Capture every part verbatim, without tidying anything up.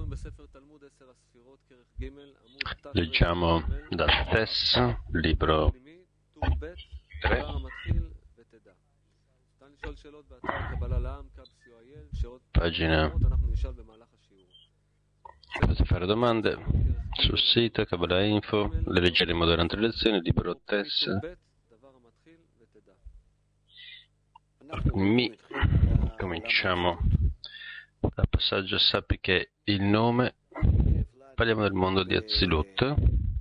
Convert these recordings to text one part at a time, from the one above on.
Leggiamo dal stesso libro tre, pagina. Potete fare domande sul sito Kabbalah Info, le leggeremo durante le lezioni, libro Tess. Mi cominciamo dal passaggio. Sappi che il nome, parliamo del mondo di Azilut.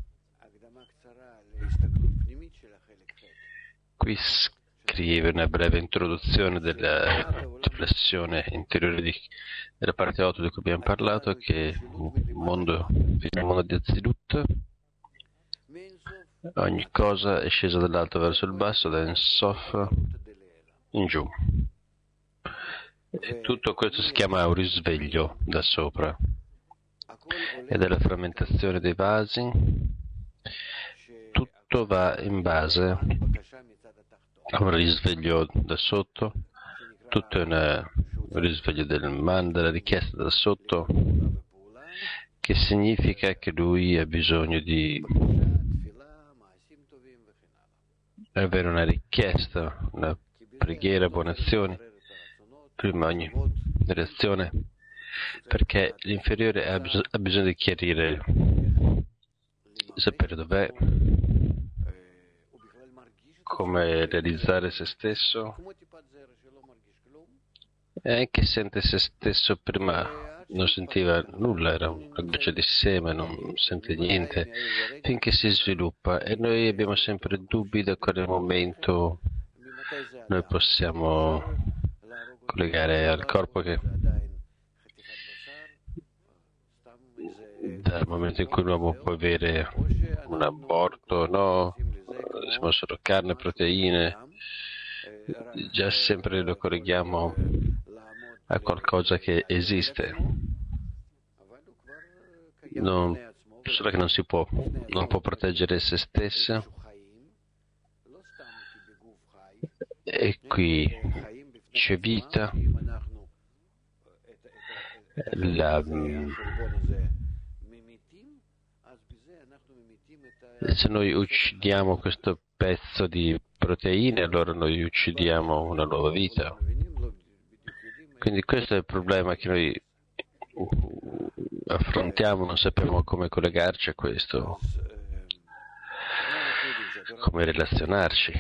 Qui scrive una breve introduzione della riflessione interiore di, della parte otto di cui abbiamo parlato, che il mondo, il mondo di Azilut, ogni cosa è scesa dall'alto verso il basso, da Ensof in giù. E tutto questo si chiama un risveglio da sopra. Ed è la frammentazione dei vasi. Tutto va in base a un risveglio da sotto. Tutto è una, un risveglio del man, della richiesta da sotto, che significa che lui ha bisogno di avere una richiesta, una preghiera, buone azioni, prima ogni reazione, perché l'inferiore ha, bis- ha bisogno di chiarire, sapere dov'è, come realizzare se stesso, e anche sente se stesso prima non sentiva nulla, era una goccia di seme, non sente niente, finché si sviluppa, e noi abbiamo sempre dubbi da quale momento noi possiamo collegare al corpo, che dal momento in cui l'uomo può avere un aborto, no, siamo solo carne, proteine, già sempre lo colleghiamo a qualcosa che esiste, non, solo che non si può, non può proteggere se stessa, e qui c'è vita, la, se noi uccidiamo questo pezzo di proteine, allora noi uccidiamo una nuova vita. Quindi questo è il problema che noi affrontiamo, non sappiamo come collegarci a questo, come relazionarci.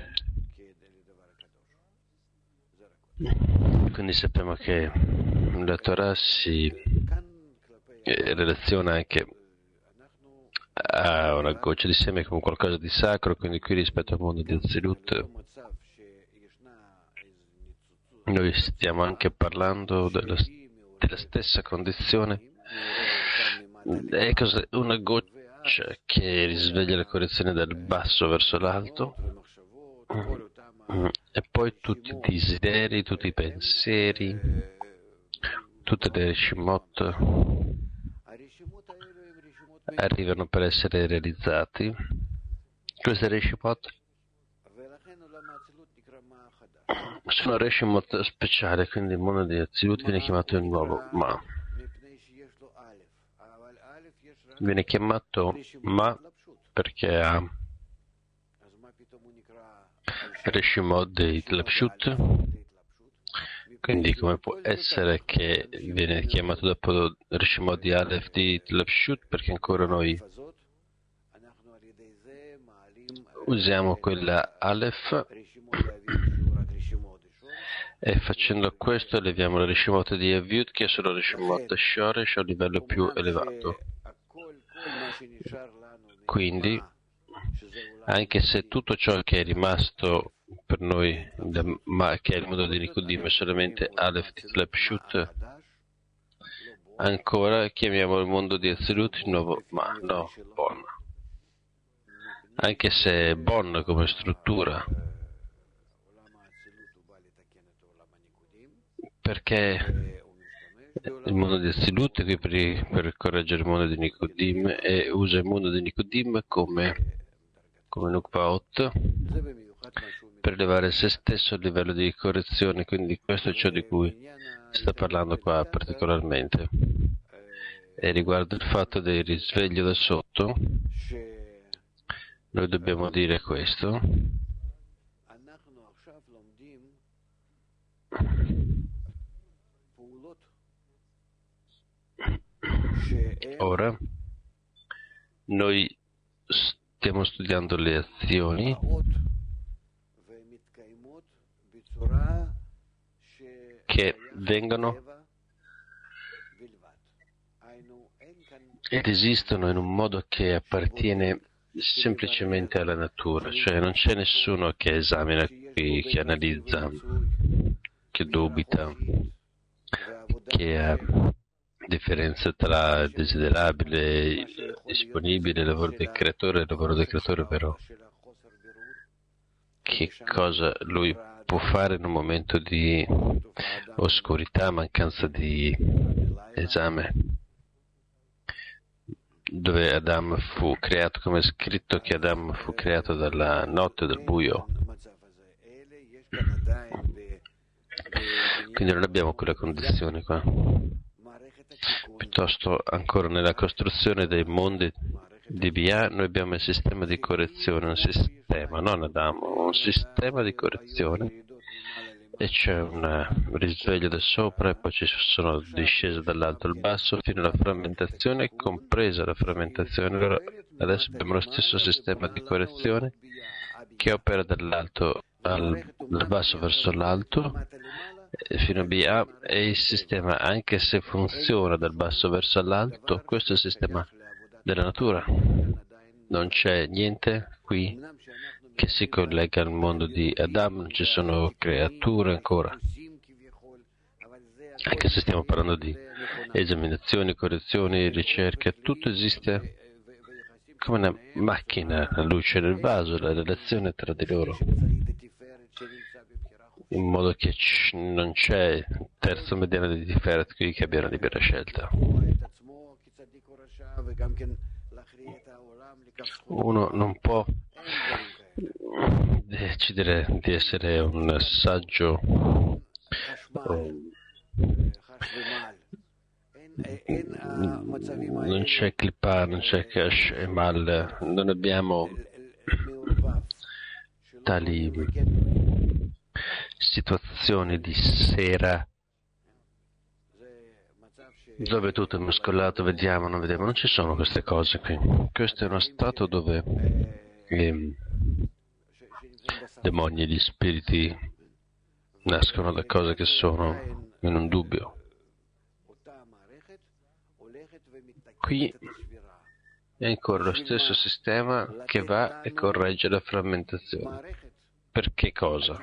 Quindi sappiamo che la Torah si relaziona anche a una goccia di seme come qualcosa di sacro, quindi qui rispetto al mondo di Azilut noi stiamo anche parlando della, della stessa condizione. È cosa, una goccia che risveglia la correzione dal basso verso l'alto, e poi tutti i desideri, tutti i pensieri, tutte le rishimot arrivano per essere realizzati. Queste rishimot sono rishimot speciali, quindi il mondo di Azilut viene chiamato il nuovo Ma. Viene chiamato Ma perché ha rishimot dei Tlapshut. Quindi come può essere che viene chiamato dopo Rishimot di Aleph di Tlapshut? Perché ancora noi usiamo quella Aleph e facendo questo eleviamo la Rishimot di Aviut, che è solo Rishimot Shoresh a un livello più elevato. Quindi anche se tutto ciò che è rimasto per noi, ma che è il mondo di Nikodim, è solamente Aleph di Tlapshut, ancora chiamiamo il mondo di Azilut il nuovo Ma, no, Bon. Anche se è Bon come struttura, perché il mondo di Azilut è qui per, per correggere il mondo di Nikodim, e usa il mondo di Nikodim come, come Nukvaot, per elevare se stesso a livello di correzione. Quindi questo è ciò di cui sta parlando qua particolarmente. E riguardo il fatto del risveglio da sotto, noi dobbiamo dire questo. Ora noi stiamo studiando le azioni che vengono ed esistono in un modo che appartiene semplicemente alla natura, cioè non c'è nessuno che esamina qui, che analizza, che dubita, che ha differenza tra il desiderabile, il disponibile, il lavoro del creatore e il lavoro del creatore, però che cosa lui può fare in un momento di oscurità, mancanza di esame, dove Adam fu creato, come è scritto che Adam fu creato dalla notte, dal buio. Quindi non abbiamo quella condizione qua. Piuttosto ancora nella costruzione dei mondi di Bia noi abbiamo il sistema di correzione, un sistema, non Adamo, un sistema di correzione, e c'è un risveglio da sopra e poi ci sono discese dall'alto al basso fino alla frammentazione, compresa la frammentazione. Allora, adesso abbiamo lo stesso sistema di correzione che opera dall'alto al, dal basso verso l'alto fino a B A, e il sistema, anche se funziona dal basso verso l'alto, questo è il sistema della natura. Non c'è niente qui che si collega al mondo di Adam, non ci sono creature ancora, anche se stiamo parlando di esaminazioni, correzioni, ricerche, tutto esiste come una macchina, la luce nel vaso, la relazione tra di loro, in modo che non c'è terzo mediano di Tiferet qui che abbia una libera scelta. Uno non può decidere di essere un saggio, non c'è Klippa, non c'è Cash e Mal, non abbiamo tali situazioni di sera dove tutto è muscolato, vediamo, non vediamo, non ci sono queste cose qui. Questo è uno stato dove i demoni e gli spiriti nascono da cose che sono in un dubbio. Qui è ancora lo stesso sistema che va e corregge la frammentazione. Per che cosa?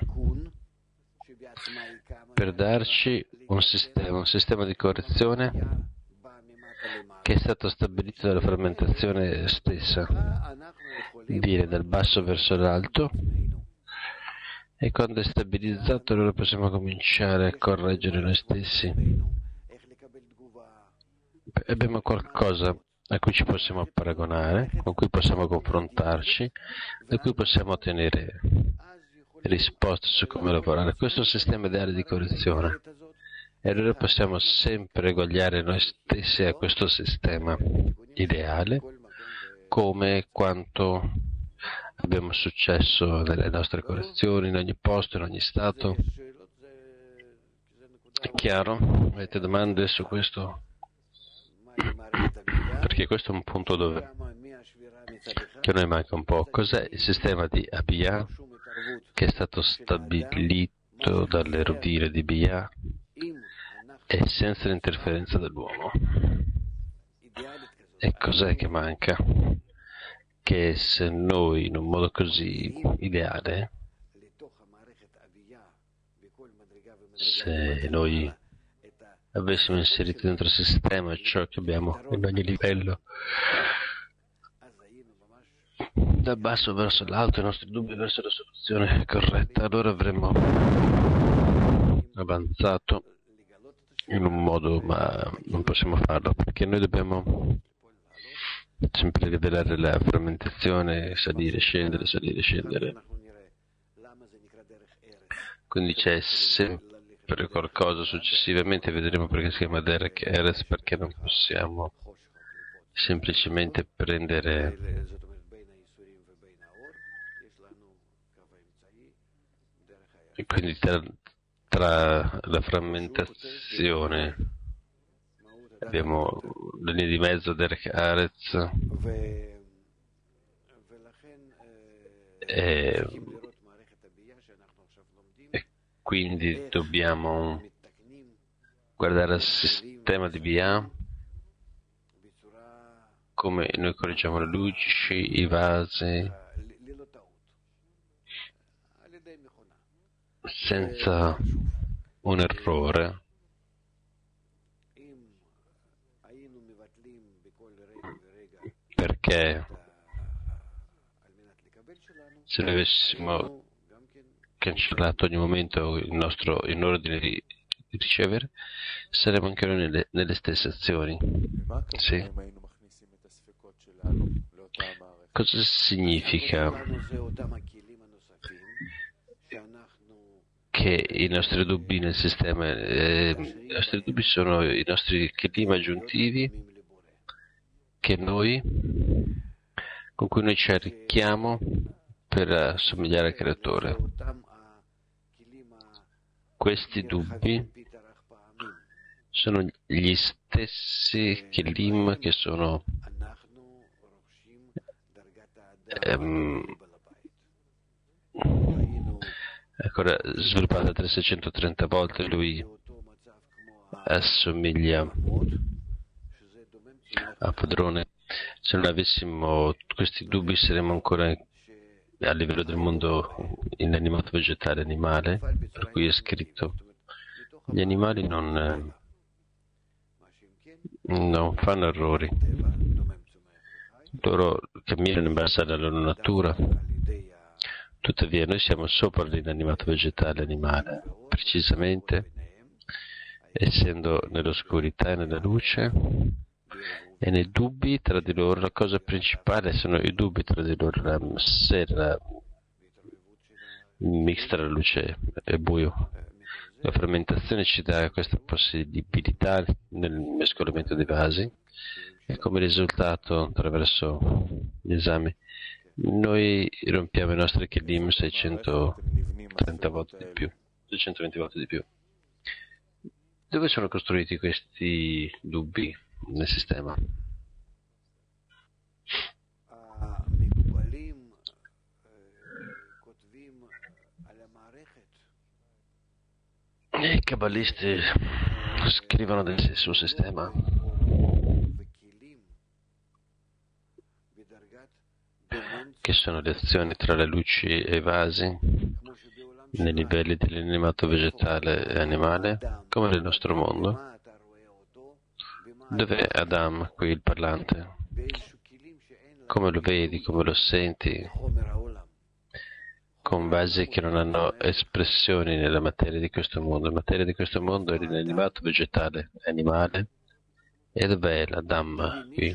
Per darci un sistema, un sistema di correzione che è stato stabilito dalla frammentazione stessa. Viene dal basso verso l'alto e quando è stabilizzato allora possiamo cominciare a correggere noi stessi. Abbiamo qualcosa a cui ci possiamo paragonare, con cui possiamo confrontarci, da cui possiamo ottenere risposte su come lavorare. Questo è un sistema ideale di correzione e allora possiamo sempre eguagliare noi stessi a questo sistema ideale, come quanto abbiamo successo nelle nostre correzioni, in ogni posto, in ogni stato. È chiaro? Avete domande su questo? Perché questo è un punto dove che a noi manca un po'. Cos'è il sistema di Abiyah che è stato stabilito dalle rovine di Bia e senza l'interferenza dell'uomo? E cos'è che manca? Che se noi in un modo così ideale, se noi avessimo inserito dentro il sistema ciò che abbiamo in ogni livello, dal basso verso l'alto, i nostri dubbi verso la soluzione corretta, allora avremmo avanzato in un modo, ma non possiamo farlo perché noi dobbiamo sempre rivelare la frammentazione, salire, scendere, salire, scendere. Quindi c'è sempre qualcosa, successivamente vedremo perché si chiama Derek Eres, perché non possiamo semplicemente prendere, e quindi tra, tra la frammentazione abbiamo la linea di mezzo Derek Arez e, e quindi dobbiamo guardare al sistema di B A, come noi correggiamo le luci, i vasi, senza un errore, perché se noi avessimo cancellato ogni momento il nostro in ordine di ricevere, saremmo anche noi nelle, nelle stesse azioni. Sì. Cosa significa che i nostri dubbi nel sistema, eh, i nostri dubbi sono i nostri kelim aggiuntivi che noi, con cui noi ci arricchiamo per assomigliare al creatore. Questi dubbi sono gli stessi kelim che sono ehm, ancora sviluppata trecentottrenta volte. Lui assomiglia a padrone. Se non avessimo questi dubbi saremmo ancora a livello del mondo inanimato, vegetale, animale, per cui è scritto gli animali non, non fanno errori, loro camminano in base alla loro natura. Tuttavia noi siamo sopra l'inanimato, vegetale, animale, precisamente essendo nell'oscurità e nella luce. E nei dubbi tra di loro, la cosa principale sono i dubbi tra di loro, se la mix tra la luce e il buio. La frammentazione ci dà questa possibilità nel mescolamento dei vasi e come risultato, attraverso gli esami, noi rompiamo i nostri kelim seicentotrenta volte di più, seicentoventi volte di più. Dove sono costruiti questi dubbi nel sistema? I cabalisti scrivono del, sul sistema che sono le azioni tra le luci e i vasi nei livelli dell'animato, vegetale e animale, come nel nostro mondo. Dov'è Adam, qui il parlante? Come lo vedi, come lo senti? Con vasi che non hanno espressioni nella materia di questo mondo. La materia di questo mondo è l'inanimato, vegetale, animale. E dov'è l'Adam qui?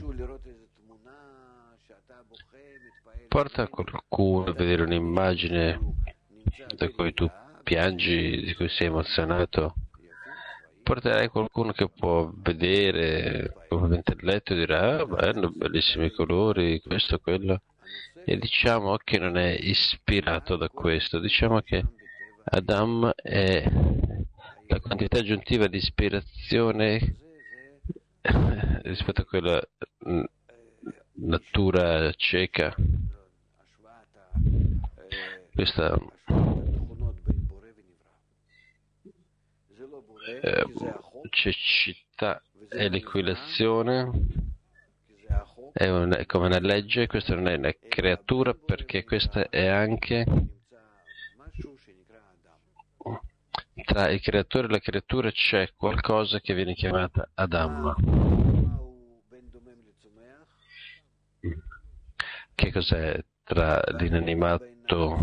Porta qualcuno a vedere un'immagine da cui tu piangi, di cui sei emozionato. Porterai qualcuno che può vedere con l'intelletto e dirà: ah, bello, bellissimi colori, questo, quello. E diciamo che non è ispirato da questo, diciamo che Adam è la quantità aggiuntiva di ispirazione rispetto a quella natura cieca. Questa eh, cecità è l'equilibrazione, è, un, è come una legge. Questa non è una creatura, perché questa è anche tra il creatore e la creatura c'è qualcosa che viene chiamata Adam. Che cos'è tra l'inanimato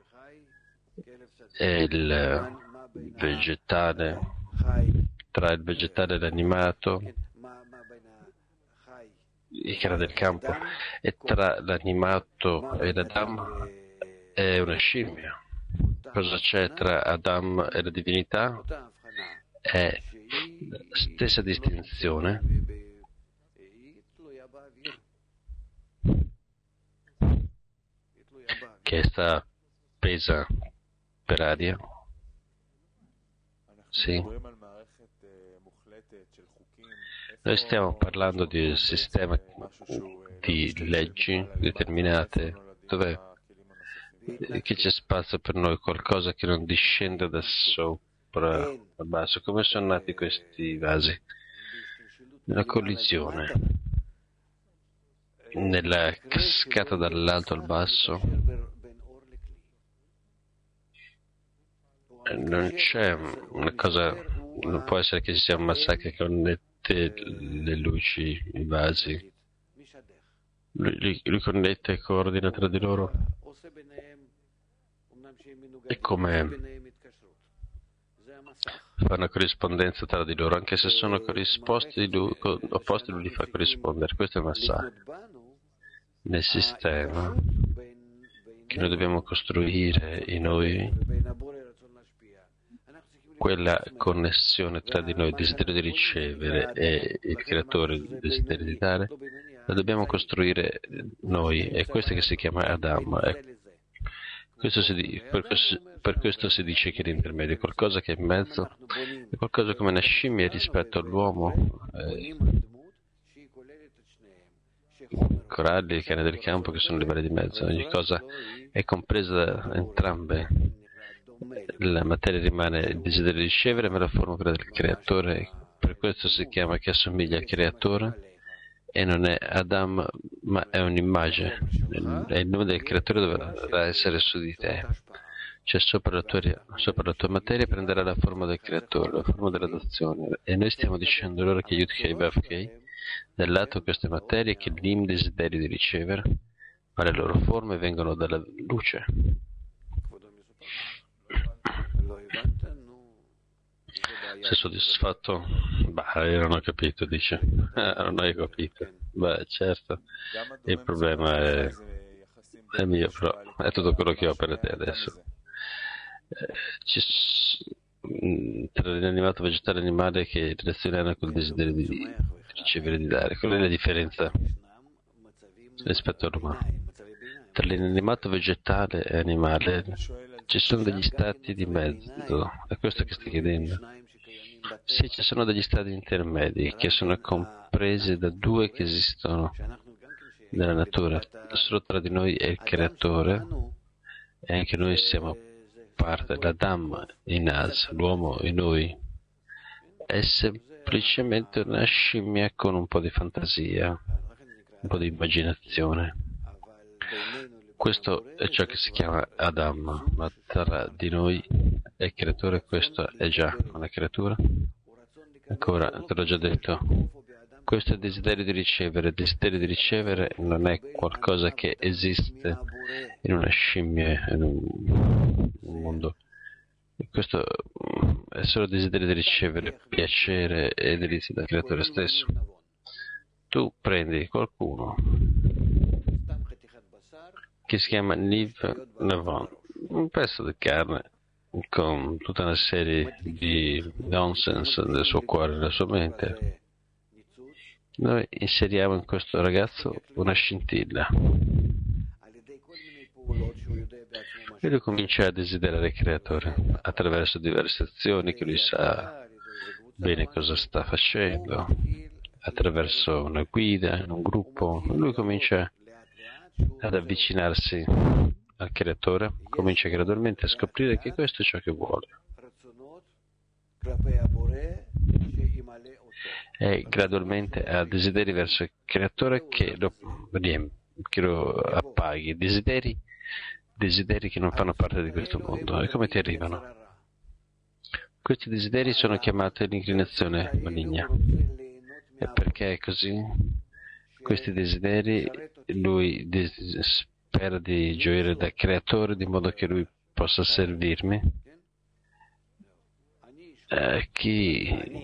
e il vegetale, tra il vegetale e l'animato, il cane del campo, e tra l'animato e l'Adam è una scimmia. Cosa c'è tra Adam e la divinità? È la stessa distinzione che sta appesa per aria. Sì. Noi stiamo parlando di un sistema di leggi determinate dove che c'è spazio per noi, qualcosa che non discende da sopra a basso. Come sono nati questi vasi? Nella collisione, nella cascata dall'alto al basso. Non c'è una cosa, non può essere che ci sia un massacro che connette le luci, i vasi. Lui, lui connette e coordina tra di loro. E come fa una corrispondenza tra di loro, anche se sono corrisposti, lui, opposti, lui li fa corrispondere. Questo è il massacro nel sistema che noi dobbiamo costruire in noi. Quella connessione tra di noi, il desiderio di ricevere e il creatore, il desiderio di dare, la dobbiamo costruire noi, è questo che si chiama Adam. E questo si, per, questo, per questo si dice che l'intermedio è qualcosa che è in mezzo, è qualcosa come una scimmia rispetto all'uomo, eh, coralli, il cane del campo che sono le varie di mezzo, ogni cosa è compresa da entrambe. La materia rimane il desiderio di ricevere, ma la forma quella del creatore. Per questo si chiama che assomiglia al creatore e non è Adam, ma è un'immagine. È il nome del creatore dovrà essere su di te. Cioè sopra la tua, sopra la tua materia prenderà la forma del creatore, la forma dell'adozione. E noi stiamo dicendo loro che Yud-Kei Vav-Kei, dal lato queste materie che l'im desiderio di ricevere, ma le loro forme vengono dalla luce. Sei soddisfatto? Bah, io non ho capito, dice. Ah, non hai capito. Beh, certo. Il problema è, è mio, però è tutto quello che ho per te adesso. Eh, ci, tra l'inanimato vegetale e l'animale che relazionano col desiderio di, di ricevere e di dare. Qual è la differenza rispetto all'umano? Tra l'inanimato vegetale e animale ci sono degli stati di mezzo, è questo che stai chiedendo? Sì, ci sono degli stati intermedi che sono compresi da due che esistono nella natura. Solo tra di noi è il creatore e anche noi siamo parte, l'Adam in As, l'uomo in noi. È semplicemente una scimmia con un po' di fantasia, un po' di immaginazione. Questo è ciò che si chiama Adam, ma tra di noi e il creatore questo è già una creatura. Ancora, te l'ho già detto, questo è il desiderio di ricevere. Il desiderio di ricevere non è qualcosa che esiste in una scimmia, in un, un mondo. Questo è solo il desiderio di ricevere piacere e delizia dal creatore stesso. Tu prendi qualcuno che si chiama Niv Navon, un pezzo di carne con tutta una serie di nonsense nel suo cuore, nella sua mente. Noi inseriamo in questo ragazzo una scintilla e lui comincia a desiderare il creatore attraverso diverse azioni che lui sa bene cosa sta facendo, attraverso una guida, un gruppo. Lui comincia ad avvicinarsi al creatore, comincia gradualmente a scoprire che questo è ciò che vuole e gradualmente ha desideri verso il creatore che lo riempie, che lo appaghi, desideri, desideri che non fanno parte di questo mondo. E come ti arrivano? Questi desideri sono chiamati l'inclinazione maligna. E perché è così? Questi desideri lui spera di gioire dal creatore di modo che lui possa servirmi. Eh, chi,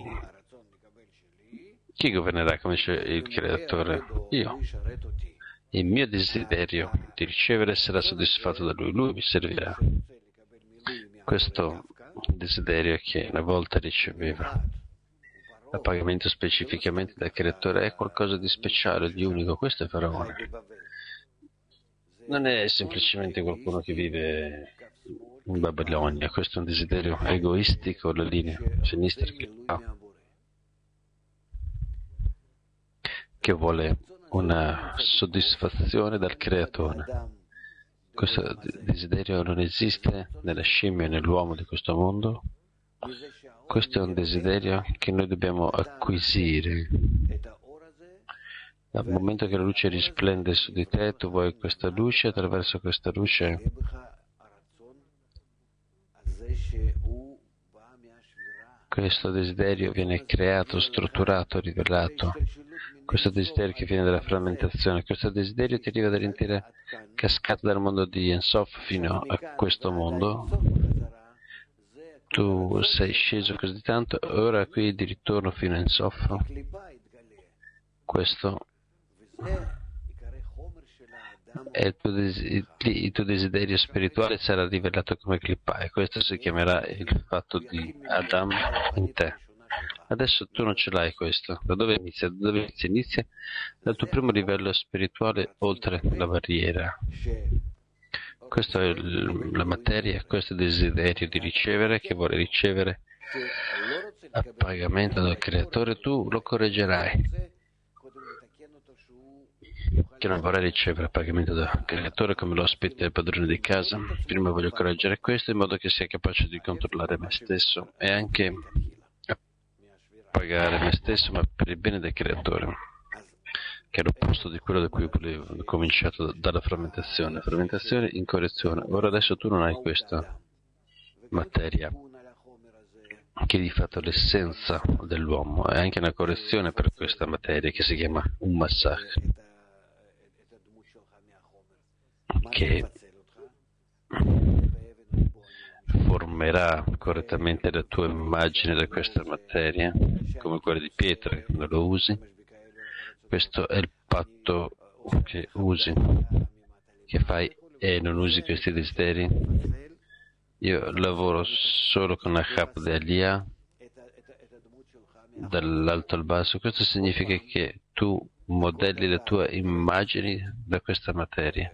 chi governerà come dice il creatore? Io. Il mio desiderio di ricevere sarà soddisfatto da lui, lui mi servirà. Questo desiderio che una volta riceveva a pagamento specificamente dal creatore è qualcosa di speciale, di unico. Questo è Faraone. non è semplicemente qualcuno che vive in Babilonia, questo è un desiderio egoistico, la linea sinistra che ha, che vuole una soddisfazione dal creatore. Questo desiderio non esiste nella scimmia e nell'uomo di questo mondo. Questo è un desiderio che noi dobbiamo acquisire. Dal momento che la luce risplende su di te, tu vuoi questa luce, attraverso questa luce questo desiderio viene creato, strutturato, rivelato. Questo desiderio che viene dalla frammentazione, questo desiderio ti arriva dall'intera cascata dal mondo di Ensof fino a questo mondo. Tu sei sceso così tanto, ora qui di ritorno fino a Ensof. Questo è il tuo, des- il tuo desiderio spirituale sarà rivelato come Klippa, e questo si chiamerà il fatto di Adam in te. Adesso tu non ce l'hai questo. Da dove inizia? Da dove inizia? Inizia dal tuo primo livello spirituale oltre la barriera. Questa è il, la materia, questo è il desiderio di ricevere, che vuole ricevere a pagamento dal creatore. Tu lo correggerai, che non vorrei ricevere a pagamento dal creatore come lo aspetta il padrone di casa. Prima voglio correggere questo in modo che sia capace di controllare me stesso e anche pagare me stesso, ma per il bene del creatore, che è l'opposto di quello da cui volevo. Ho cominciato dalla frammentazione, frammentazione in correzione. Ora adesso tu non hai questa materia, che è di fatto l'essenza dell'uomo, è anche una correzione per questa materia che si chiama un massacro, che formerà correttamente la tua immagine da questa materia, come quella di pietra, quando lo usi. Questo è il patto che usi, che fai e non usi questi desideri. Io lavoro solo con la Chap de Aliyah, dall'alto al basso. Questo significa che tu modelli le tue immagini da questa materia.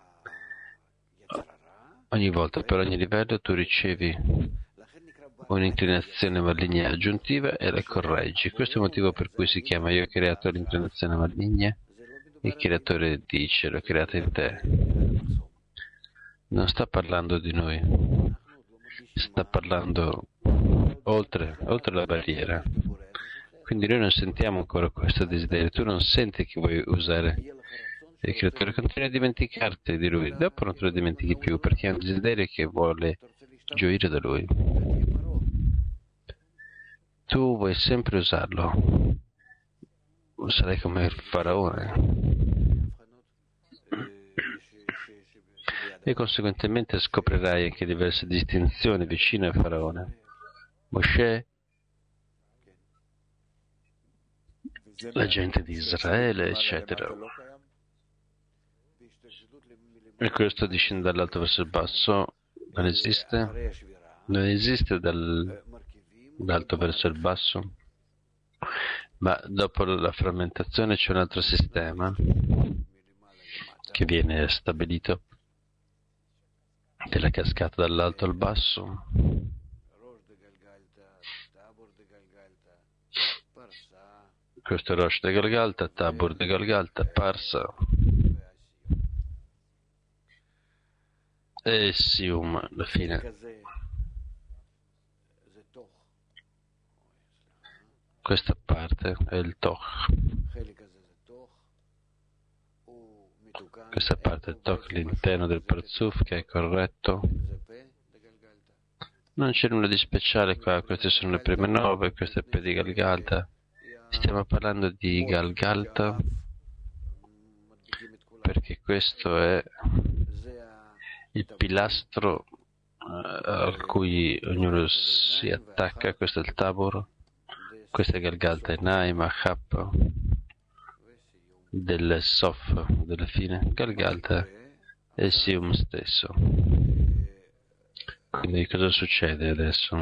Ogni volta, per ogni livello, tu ricevi un'inclinazione maligna aggiuntiva e la correggi. Questo è il motivo per cui si chiama io ho creato l'inclinazione maligna, il creatore dice l'ho creata in te. Non sta parlando di noi, sta parlando oltre, oltre la barriera. Quindi noi non sentiamo ancora questo desiderio, tu non senti che vuoi usare il creatore, continui a dimenticarti di lui, dopo non te lo dimentichi più perché è un desiderio che vuole gioire da lui. Tu vuoi sempre usarlo, sarai come il faraone e conseguentemente scoprirai anche diverse distinzioni vicine al faraone. Mosè, la gente di Israele, eccetera. E questo discende dall'alto verso il basso, non esiste, non esiste dal, dall'alto verso il basso, ma dopo la frammentazione c'è un altro sistema che viene stabilito, della cascata dall'alto al basso. Questo è Rosh de Galgalta, Tabor de Galgalta, Parsa e Sium, alla fine. Questa parte è il Toch. Questa parte è il Toch, l'interno del Parzuf, che è corretto. Non c'è nulla di speciale qua, queste sono le prime nove, questo è P di Galgalta. Stiamo parlando di Galgalta perché questo è il pilastro uh, a cui ognuno si attacca. Questo è il Tabor, questo è Galgalta e Naima, Chap del Sof della fine, Galgalta è il Sium stesso. Quindi cosa succede adesso?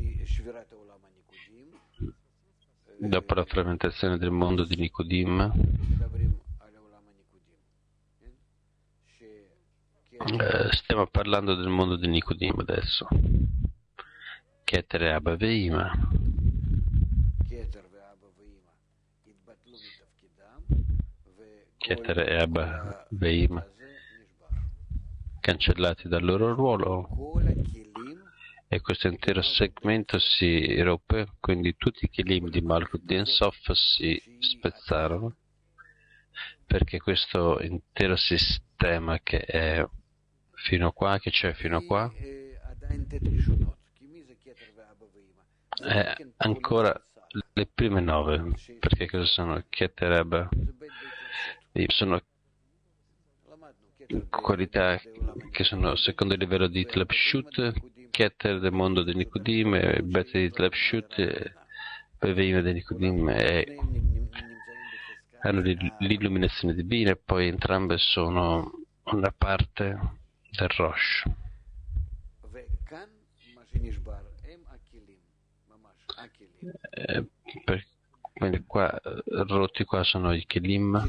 Dopo la frammentazione del mondo di Nicodim, Eh, stiamo parlando del mondo di Nicodim adesso. Keter e Abba Veima. Keter e Abba Veima cancellati dal loro ruolo e questo intero segmento si ruppe, quindi tutti i Kelim di Malkut Din Sof si spezzarono, perché questo intero sistema che è fino qua, che c'è fino qua, è ancora le prime nove, perché cosa sono? Keter Abba sono qualità che sono secondo il livello di Tlapshut, Keter del mondo di Nicodim e Beta di Tlapshut e Veima di Nicodim e hanno l'illuminazione divina e poi entrambe sono una parte del Rosh. Eh, per, quindi qua rotti qua sono i Kelim.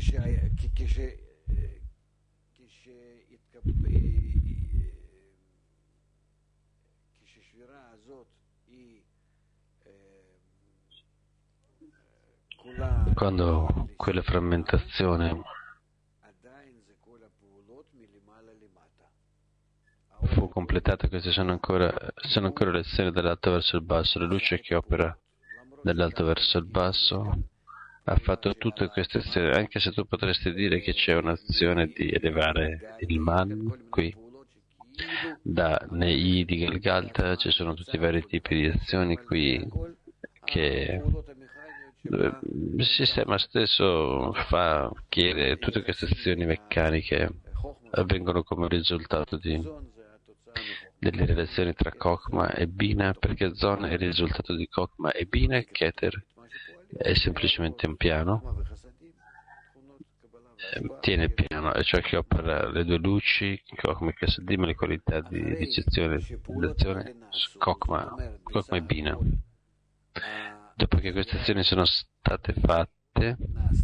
Quando quella frammentazione fu completata, queste sono ancora, sono ancora le azioni dall'alto verso il basso, la luce che opera dall'alto verso il basso ha fatto tutte queste azioni, anche se tu potresti dire che c'è un'azione di elevare il man qui, da Nei di Galgalta ci sono tutti i vari tipi di azioni qui che il sistema stesso fa, chiede tutte queste azioni meccaniche avvengono come risultato di, delle relazioni tra Kokma e Bina, perché Zon è il risultato di Kokma e Bina e Keter è semplicemente un piano, tiene il piano, e cioè che opera le due luci, Kokma e Kasadim, le qualità di ricezione e d'azione su Kokma, Kokma e Bina. Dopo che queste azioni sono state fatte,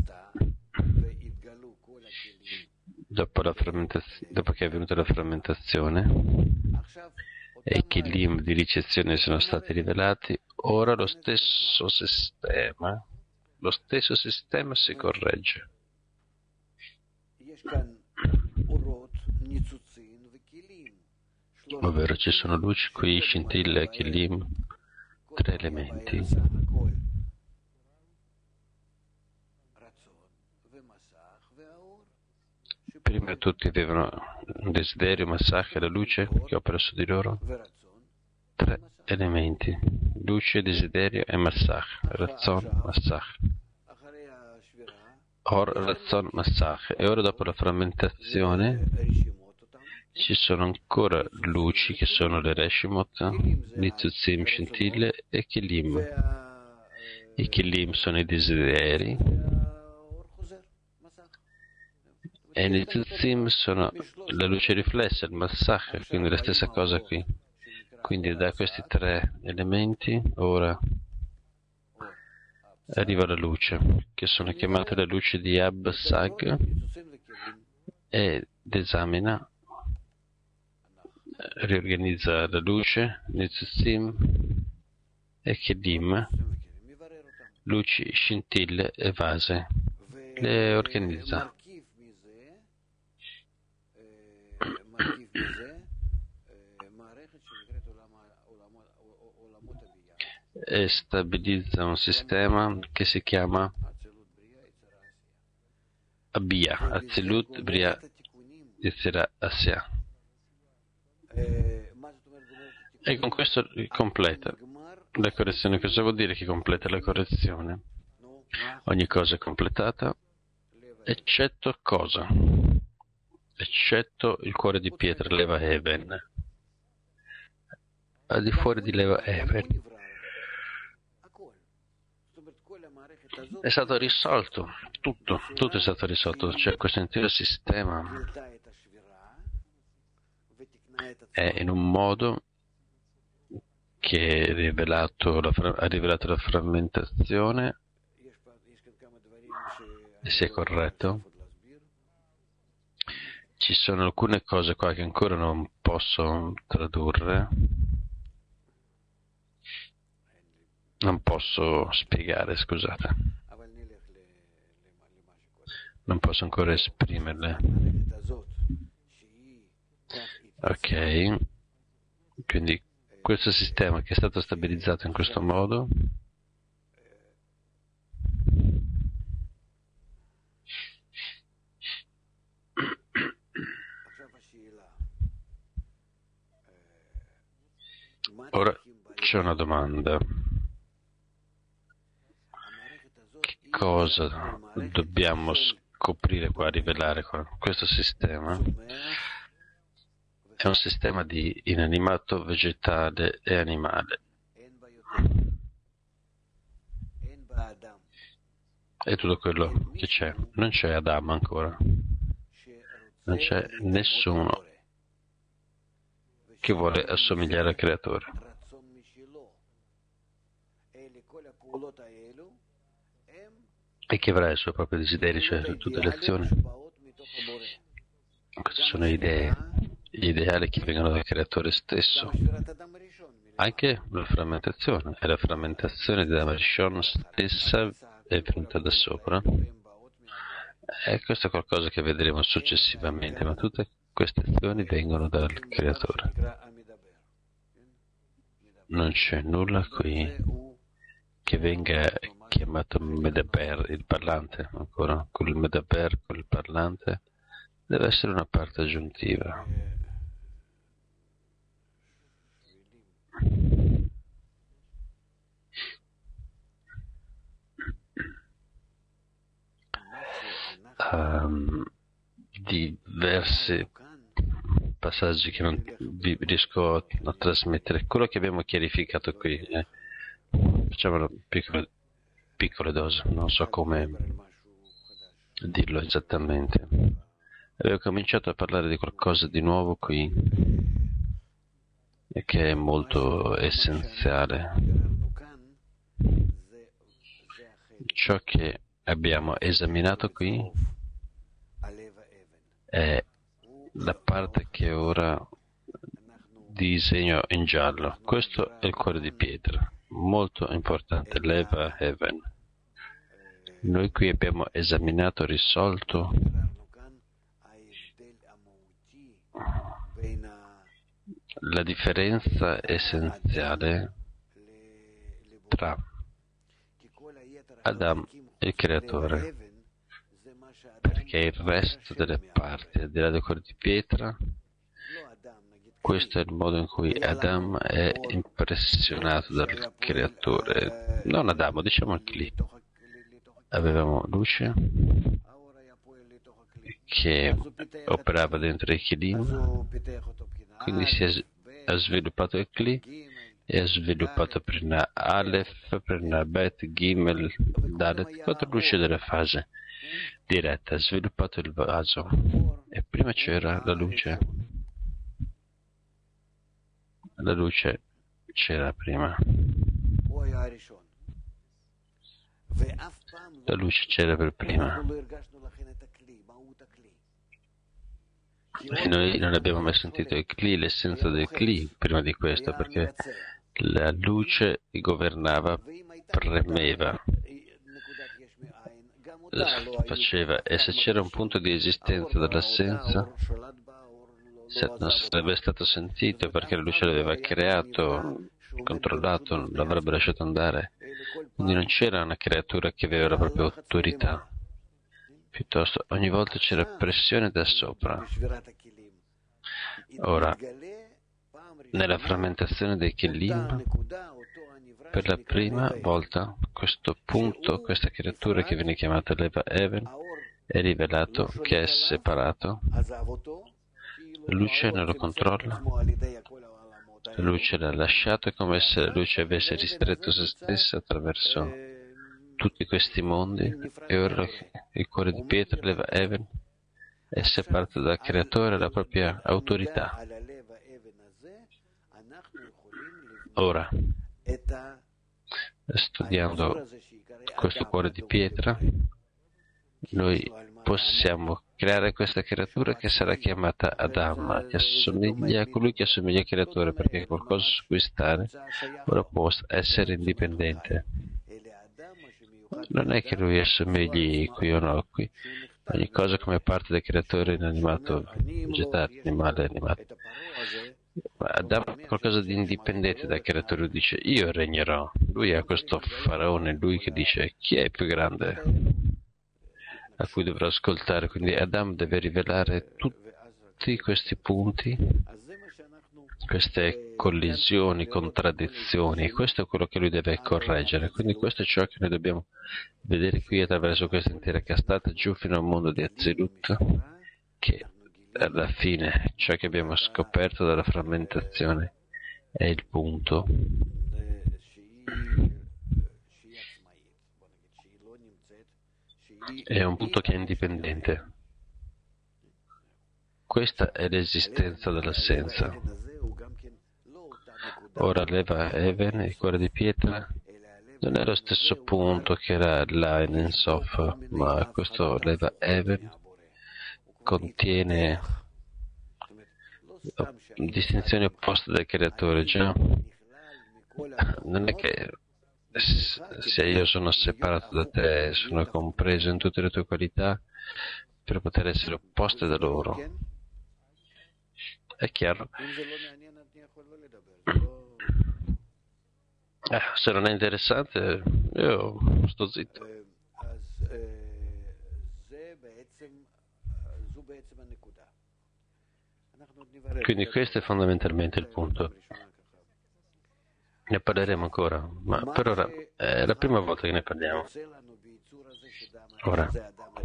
dopo, la dopo che è avvenuta la frammentazione e i Kelim di ricezione sono stati rivelati, ora lo stesso sistema, lo stesso sistema si corregge. Ovvero ci sono luci qui, scintille e Kelim, tre elementi. Prima tutti avevano un desiderio, Massach e la luce che opera su di loro. Tre elementi, luce, desiderio e Massach, Razzon, Massach. Or, Razzon, Massach. E ora dopo la frammentazione ci sono ancora luci che sono le Reshimot, Nitzutzim, scintille e Kelim. I Kelim sono i desideri e i Nitzutzim sono la luce riflessa, il Massach, quindi la stessa cosa qui. Quindi da questi tre elementi ora arriva la luce, che sono chiamate le luci di Ab Sag, ed esamina, riorganizza la luce, Nitzutzim e Kelim, luci, scintille e vase, le organizza. E stabilizza un sistema che si chiama Abia, Atzilut, Bria, Yetzirah, Asya. E con questo completa la correzione. Cosa vuol dire che completa la correzione? Ogni cosa è completata, eccetto cosa? Eccetto il cuore di pietra, Leva Even. Al di fuori di Leva Even è stato risolto tutto, tutto è stato risolto, cioè questo intero sistema è in un modo che è rivelato la, ha rivelato la frammentazione e si è corretto. Ci sono alcune cose qua che ancora non posso tradurre, non posso spiegare, scusate. Non posso ancora esprimerle. Ok, quindi questo sistema che è stato stabilizzato in questo modo ora c'è una domanda. Che cosa dobbiamo scoprire qua, rivelare qua? Questo sistema è un sistema di inanimato, vegetale e animale. È tutto quello che c'è. Non c'è Adamo ancora. Non c'è nessuno che vuole assomigliare al creatore. E che avrà il suo proprio desiderio, cioè tutte le azioni. Queste sono idee, gli ideali che vengono dal creatore stesso. Anche la frammentazione, è la frammentazione di Adam Rishon stessa è venuta da sopra. E questo è qualcosa che vedremo successivamente, ma tutte queste azioni vengono dal creatore. Non c'è nulla qui che venga chiamato Medaber, il parlante, ancora, con il Medaber, con il parlante, deve essere una parte aggiuntiva. Um, diversi passaggi che non vi riesco a, a trasmettere. Quello che abbiamo chiarificato qui, eh, facciamo piccole, piccole dosi, non so come dirlo esattamente. Avevo cominciato a parlare di qualcosa di nuovo qui e che è molto essenziale. Ciò che abbiamo esaminato qui è la parte che ora disegno in giallo. Questo è il cuore di pietra, molto importante, Leva Heaven. Noi qui abbiamo esaminato, risolto la differenza essenziale tra Adam e il creatore, perché il resto delle parti, al di là del cuore di pietra, questo è il modo in cui Adam è impressionato dal creatore. Non Adamo, diciamo il Kli. Avevamo luce che operava dentro i Kilim, quindi si è, ha sviluppato il Kli e ha sviluppato prima Aleph, prima Bet, Gimel, Dalet, quattro luci della fase diretta, ha sviluppato il vaso e prima c'era la luce. La luce c'era prima. La luce c'era per prima. E noi non abbiamo mai sentito il Kli, l'essenza del Kli, prima di questo, perché la luce governava, premeva, faceva, e se c'era un punto di esistenza dell'assenza, se non sarebbe stato sentito perché la luce l'aveva creato, controllato, non l'avrebbe lasciato andare. Quindi non c'era una creatura che aveva la propria autorità. Piuttosto ogni volta c'era pressione da sopra. Ora, nella frammentazione dei Kelim, per la prima volta questo punto, questa creatura che viene chiamata Leva Heaven, è rivelato che è separato. La luce non lo controlla. La luce l'ha lasciato, è come se la luce avesse ristretto se stessa attraverso tutti questi mondi, e ora il cuore di pietra, Leva Heaven, è separato dal creatore, la propria autorità. Ora, studiando questo cuore di pietra, noi possiamo creare questa creatura che sarà chiamata Adam, che assomiglia a colui che assomiglia al creatore, perché è qualcosa su cui stare, ora può essere indipendente. Non è che lui assomigli qui o no qui, ogni cosa come parte del creatore inanimato, vegetale, animale, animale. Ma Adam è qualcosa di indipendente dal creatore, lui dice io regnerò, lui è questo faraone, lui che dice chi è il più grande a cui dovrò ascoltare, quindi Adam deve rivelare tutti questi punti, queste collisioni, contraddizioni, e questo è quello che lui deve correggere. Quindi questo è ciò che noi dobbiamo vedere qui attraverso questa intera castata giù fino al mondo di Azilut, che alla fine ciò che abbiamo scoperto dalla frammentazione è il punto. È un punto che è indipendente. Questa è l'esistenza dell'assenza. Ora leva Even, il cuore di pietra, non è lo stesso punto che era là in Ensof, ma questo leva Even contiene distinzioni opposte del creatore. Già, non è che se io sono separato da te, sono compreso in tutte le tue qualità per poter essere opposte da loro. È chiaro? Eh, se non è interessante, io sto zitto. Quindi questo è fondamentalmente il punto. Ne parleremo ancora, ma per ora è la prima volta che ne parliamo. Ora,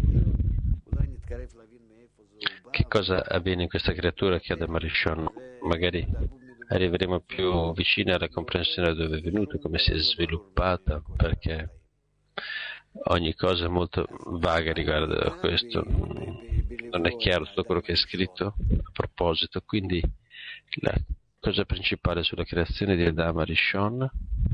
che cosa avviene in questa creatura che è Adam Rishon? Magari arriveremo più vicini alla comprensione da dove è venuto, come si è sviluppata, perché ogni cosa è molto vaga riguardo a questo. Non è chiaro tutto quello che è scritto a proposito, quindi la cosa principale sulla creazione di Adam Rishon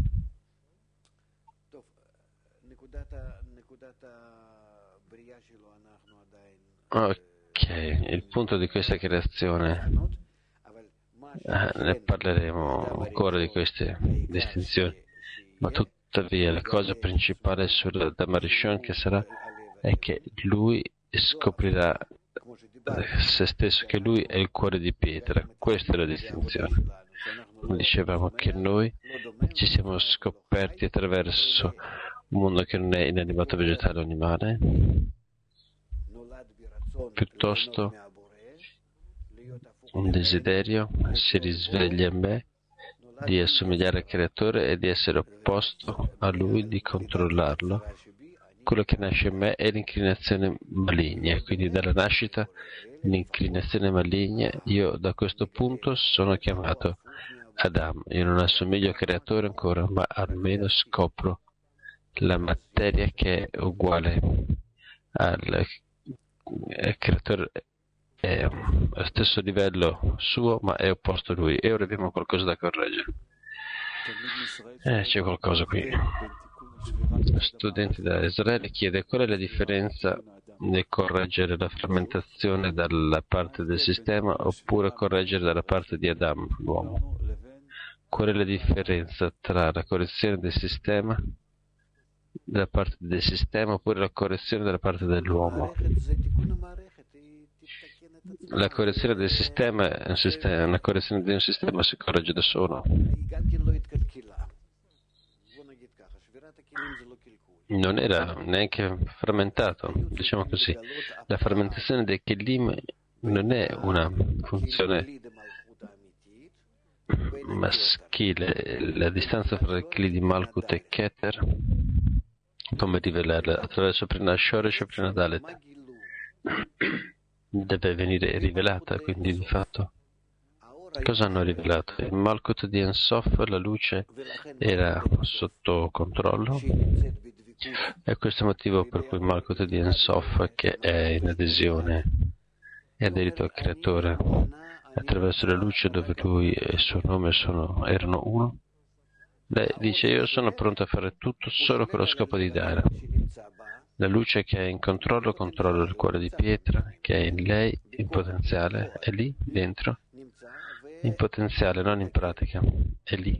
ok, il punto di questa creazione eh, ne parleremo ancora di queste distinzioni, ma tuttavia la cosa principale sull'Adam Rishon che sarà è che lui scoprirà se stesso, che lui è il cuore di pietra. Questa è la distinzione. Dicevamo che noi ci siamo scoperti attraverso un mondo che non è inanimato, vegetale o animale, piuttosto un desiderio si risveglia in me di assomigliare al creatore e di essere opposto a lui, di controllarlo. Quello che nasce in me è l'inclinazione maligna, quindi dalla nascita l'inclinazione maligna, io da questo punto sono chiamato Adam. Io non assomiglio al creatore ancora, ma almeno scopro la materia che è uguale al creatore, è allo stesso livello suo, ma è opposto a lui. E ora abbiamo qualcosa da correggere. Eh, c'è qualcosa qui. Studente da Israele chiede qual è la differenza nel correggere la frammentazione dalla parte del sistema oppure correggere dalla parte di Adam, l'uomo. Qual è la differenza tra la correzione del sistema dalla parte del sistema oppure la correzione dalla parte dell'uomo? La correzione del sistema è un sistema, una correzione di un sistema si corregge da solo. Non era neanche frammentato, diciamo così. La frammentazione dei Kelim non è una funzione maschile. La distanza fra il Kli di Malkut e Keter, come rivelarla? Attraverso Prina Shoresh e Prina Dalet. Deve venire rivelata, quindi di fatto cosa hanno rivelato? Il Malkut di Ensof, la luce era sotto controllo, e questo è il motivo per cui il Malkut di Ensof, che è in adesione e aderito al creatore attraverso la luce dove lui e il suo nome sono, erano uno, lei dice io sono pronto a fare tutto solo con lo scopo di dare. La luce che è in controllo, controlla il cuore di pietra, che è in lei, in potenziale, è lì, dentro, in potenziale, non in pratica, è lì.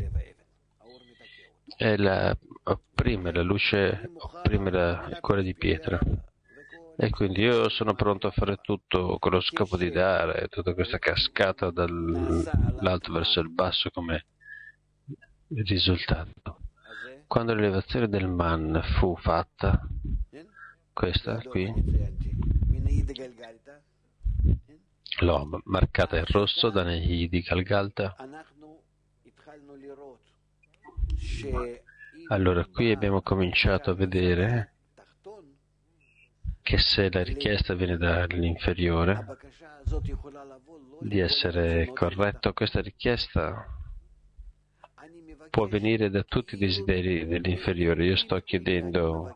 E la, opprime, la luce opprime la, il cuore di pietra. E quindi io sono pronto a fare tutto con lo scopo di dare tutta questa cascata dall'alto verso il basso come risultato. Quando l'elevazione del man fu fatta, questa qui, l'ho marcata in rosso da Nehi di Galgalta. Allora qui abbiamo cominciato a vedere che se la richiesta viene dall'inferiore di essere corretto, questa richiesta può venire da tutti i desideri dell'inferiore. Io sto chiedendo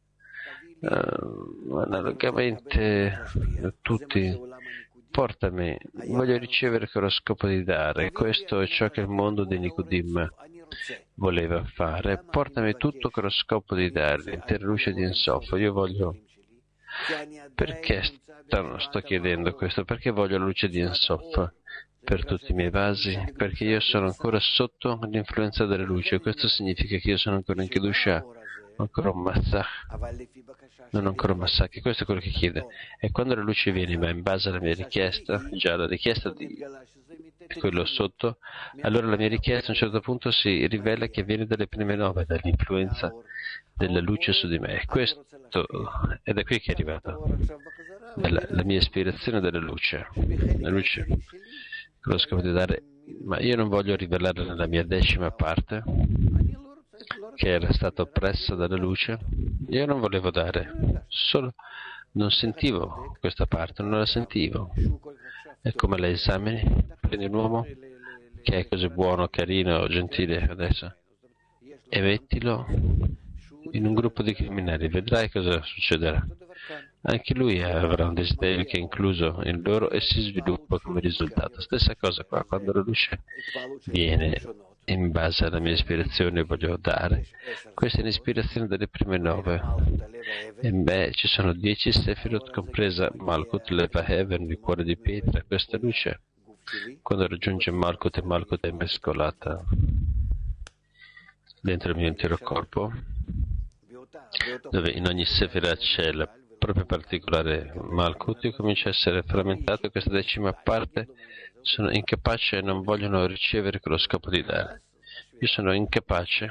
uh, analogamente a tutti, portami, voglio ricevere con lo scopo di dare. Questo è ciò che il mondo di Nikodim voleva fare. Portami tutto con lo scopo di dare, l'intera luce di Ensof. Io voglio... Perché sto, sto chiedendo questo? Perché voglio la luce di Ensof per tutti i miei vasi? Perché io sono ancora sotto l'influenza della luce. Questo significa che io sono ancora in Kedusha, ancora un Massach, non ancora un Massach. Questo è quello che chiedo. E quando la luce viene, ma in base alla mia richiesta, già la richiesta di quello sotto, allora la mia richiesta a un certo punto si rivela che viene dalle prime nove, dall'influenza della luce su di me. Questo è da qui che è arrivata la, la mia ispirazione della luce, la luce con lo scopo di dare, ma io non voglio rivelare nella mia decima parte che era stata oppressa dalla luce. Io non volevo dare, solo non sentivo questa parte, non la sentivo. È come la esamini, prendi un uomo che è così buono, carino, gentile adesso e mettilo in un gruppo di criminali, vedrai cosa succederà. Anche lui avrà un desiderio che è incluso in loro e si sviluppa come risultato. Stessa cosa qua, quando la luce viene in base alla mia ispirazione voglio dare. Questa è un'ispirazione delle prime nove. E beh, ci sono dieci Sefirot, compresa Malkut, Leva Heaven, il cuore di pietra. Questa luce, quando raggiunge Malkut e Malkut è mescolata dentro il mio intero corpo, dove in ogni Sefira c'è la propria particolare Malkut, io comincio a essere frammentato. Questa decima parte sono incapace e non vogliono ricevere con lo scopo di dare. Io sono incapace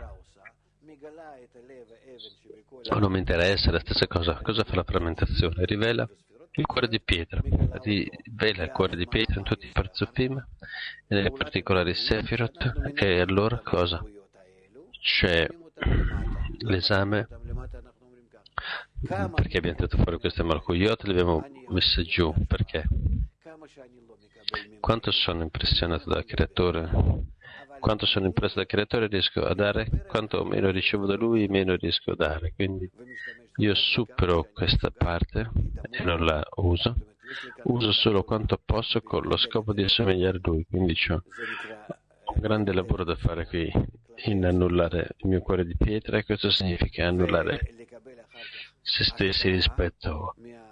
o non mi interessa, la stessa cosa. Cosa fa la frammentazione? Rivela il cuore di pietra, rivela il cuore di pietra in tutti i parzufim e nelle particolari Sefirot. E allora cosa? C'è l'esame, perché abbiamo tirato fuori queste Malkuyot, le abbiamo messe giù, perché? Quanto sono impressionato dal creatore, quanto sono impresso dal creatore riesco a dare, quanto meno ricevo da lui meno riesco a dare. Quindi io supero questa parte e non la uso, uso solo quanto posso con lo scopo di assomigliare a lui. Quindi c'ho un grande lavoro da fare qui in annullare il mio cuore di pietra, e questo significa annullare se stessi rispetto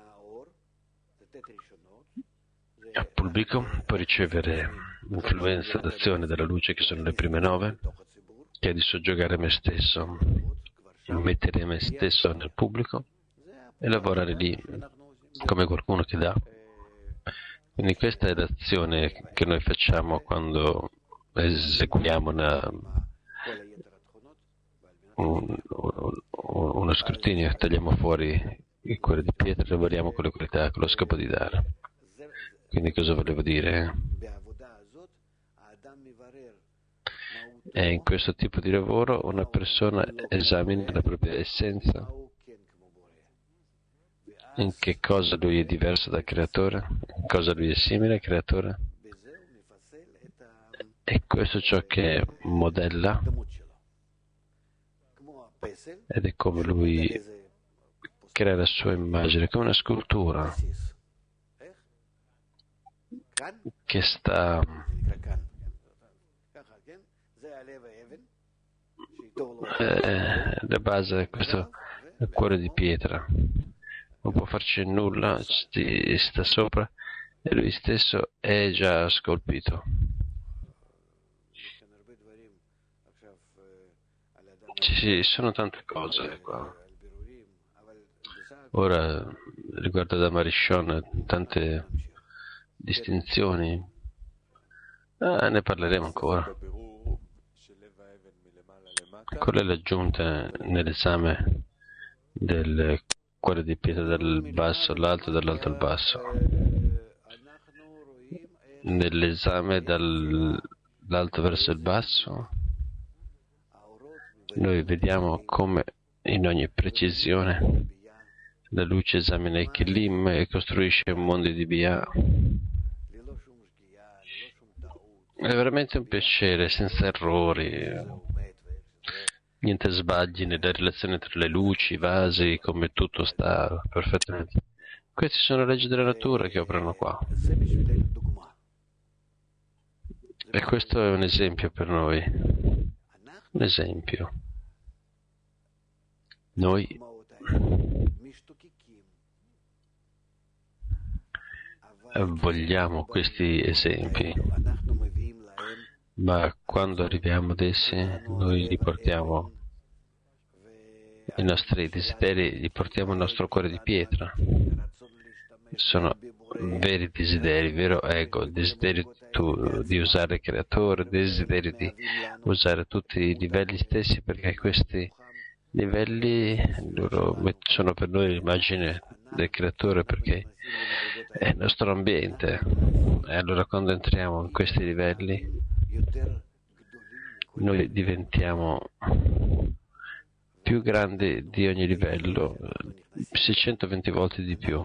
al pubblico, poi ricevere l'influenza d'azione della luce che sono le prime nove, che è di soggiogare me stesso, mettere me stesso nel pubblico e lavorare lì come qualcuno che dà. Quindi questa è l'azione che noi facciamo quando eseguiamo una, un, un, uno scrutinio, tagliamo fuori il cuore di pietra e lavoriamo con le qualità, con lo scopo di dare. Quindi cosa volevo dire? E in questo tipo di lavoro una persona esamina la propria essenza, in che cosa lui è diverso dal creatore, in cosa lui è simile al creatore, e questo è ciò che modella ed è come lui crea la sua immagine, come una scultura che sta eh, la base, questo il cuore di pietra, non può farci nulla, sti- sta sopra e lui stesso è già scolpito. Ci sono tante cose qua. Ora, riguardo ad Amarishon, tante distinzioni. Ah, ne parleremo ancora. Qual è l'aggiunta nell'esame del cuore di pietra dal basso all'alto e dall'alto al basso? Nell'esame dall'alto verso il basso, noi vediamo come in ogni precisione la luce esamina i Kelim e costruisce un mondo di Bia. È veramente un piacere, senza errori, niente sbagli nella relazione tra le luci, i vasi, come tutto sta perfettamente. Queste sono le leggi della natura che operano qua. E questo è un esempio per noi. Un esempio. Noi vogliamo questi esempi, ma quando arriviamo ad essi, noi li portiamo, i nostri desideri, li portiamo al nostro cuore di pietra. Sono veri desideri, vero ego, il desiderio tu, di usare il creatore, il desiderio di usare tutti i livelli stessi, perché questi livelli loro sono per noi l'immagine del creatore, perché è il nostro ambiente. E allora quando entriamo in questi livelli noi diventiamo più grandi di ogni livello, seicentoventi volte di più.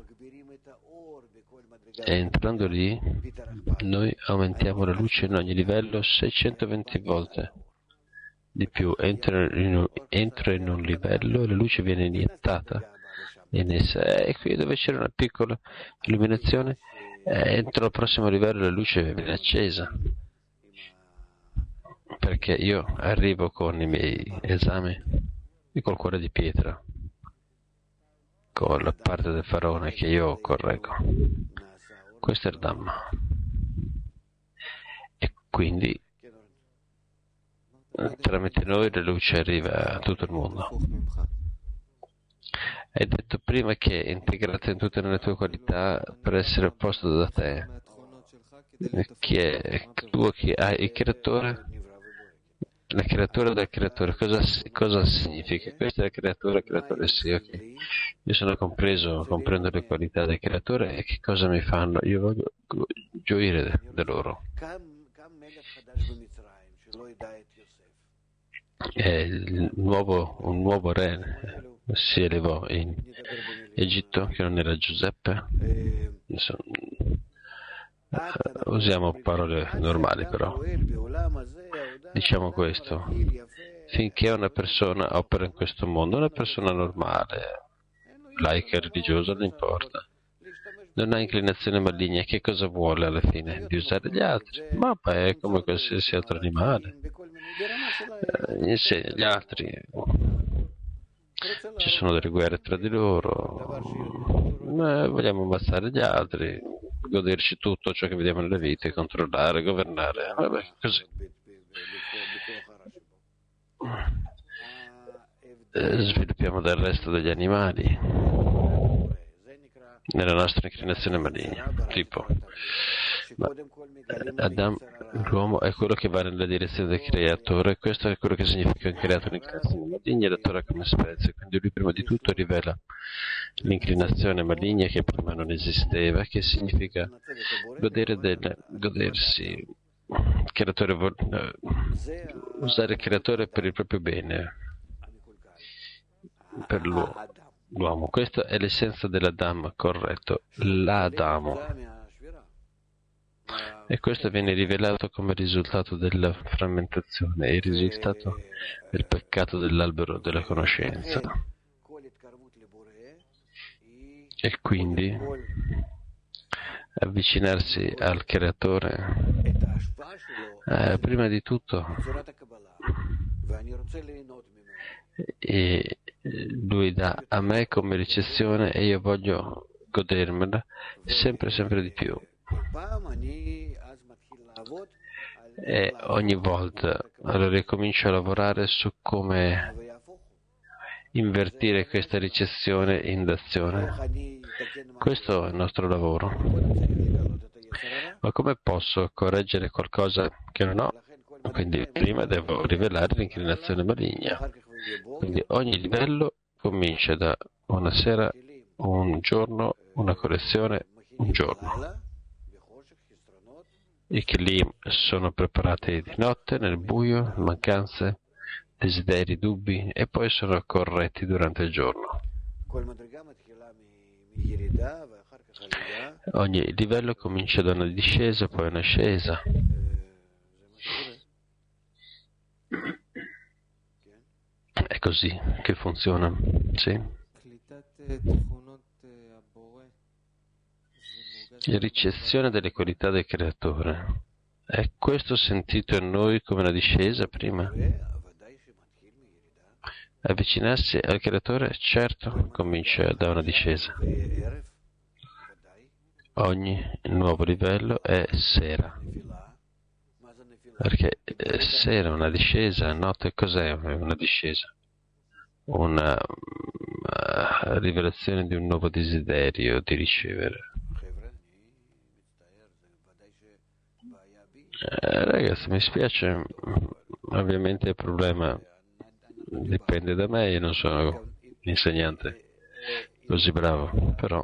E entrando lì noi aumentiamo la luce in ogni livello seicentoventi volte di più. Entra in un, entra in un livello e la luce viene iniettata in essa. E qui dove c'era una piccola illuminazione, eh, entro al prossimo livello la luce viene accesa, perché io arrivo con i miei esami e col cuore di pietra, con la parte del faraone che io correggo. Questo è il Dhamma. E quindi tramite noi la luce arriva a tutto il mondo. Hai detto prima che è integrata in tutte le tue qualità per essere opposto da te. Chi è tu che hai il creatore? La creatura del creatore, cosa, cosa significa? Questa è la creatura, il creatore, sì, ok. Io sono compreso, comprendo le qualità del creatore e che cosa mi fanno? Io voglio gioire da loro. E il nuovo, un nuovo re si elevò in Egitto, che non era Giuseppe. Insomma, Uh, usiamo parole normali, però diciamo questo: finché una persona opera in questo mondo, una persona normale, laica, religiosa, non importa, non ha inclinazione maligna, che cosa vuole alla fine? Di usare gli altri? Ma beh, è come qualsiasi altro animale, uh, insegna gli altri. Ci sono delle guerre tra di loro, ma vogliamo ammazzare gli altri, goderci tutto ciò che vediamo nella vita, controllare, governare, vabbè, così. Eh, sviluppiamo del resto degli animali nella nostra inclinazione maligna, tipo, ma Adam, l'uomo, è quello che va nella direzione del creatore. Questo è quello che significa un creato l'inclinazione maligna e la Torah come spezia. Quindi lui prima di tutto rivela l'inclinazione maligna che prima non esisteva, che significa godere del, godersi il creatore, uh, usare il creatore per il proprio bene, per l'uomo. Questa è l'essenza dell'Adam, corretto, l'Adamo. E questo viene rivelato come risultato della frammentazione, il risultato del peccato dell'albero della conoscenza. E quindi avvicinarsi al creatore, eh, prima di tutto, e Lui dà a me come ricezione e io voglio godermela sempre, sempre di più. E ogni volta allora ricomincio a lavorare su come invertire questa ricezione in d'azione. Questo è il nostro lavoro. Ma come posso correggere qualcosa che non ho? Quindi prima devo rivelare l'inclinazione maligna. Quindi ogni livello comincia da una sera, un giorno, una correzione, un giorno. I Kelim sono preparati di notte, nel buio, mancanze, desideri, dubbi, e poi sono corretti durante il giorno. Ogni livello comincia da una discesa, poi un'ascesa. È così che funziona, sì. La ricezione delle qualità del creatore. È questo sentito in noi come una discesa prima? Avvicinarsi al creatore, certo, comincia da una discesa. Ogni nuovo livello è sera. Perché eh, sera, una discesa, notte, cos'è una discesa? Una uh, rivelazione di un nuovo desiderio di ricevere. Eh, ragazzi, mi spiace, ovviamente il problema dipende da me, io non sono insegnante così bravo, però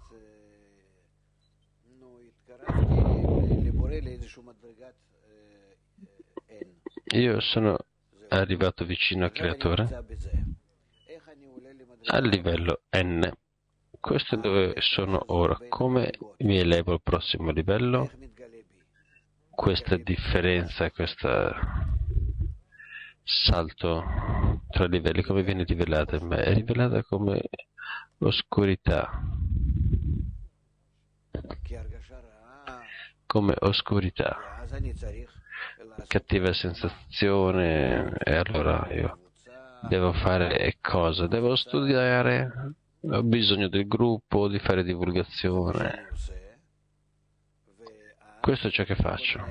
io sono arrivato vicino al creatore al livello N. Questo è dove sono ora. Come mi elevo al prossimo livello? Questa differenza, questo salto tra livelli, come viene rivelata in me? È rivelata come oscurità. Come oscurità. Cattiva sensazione, e allora io devo fare cosa? Devo studiare, ho bisogno del gruppo, di fare divulgazione. Questo è ciò che faccio.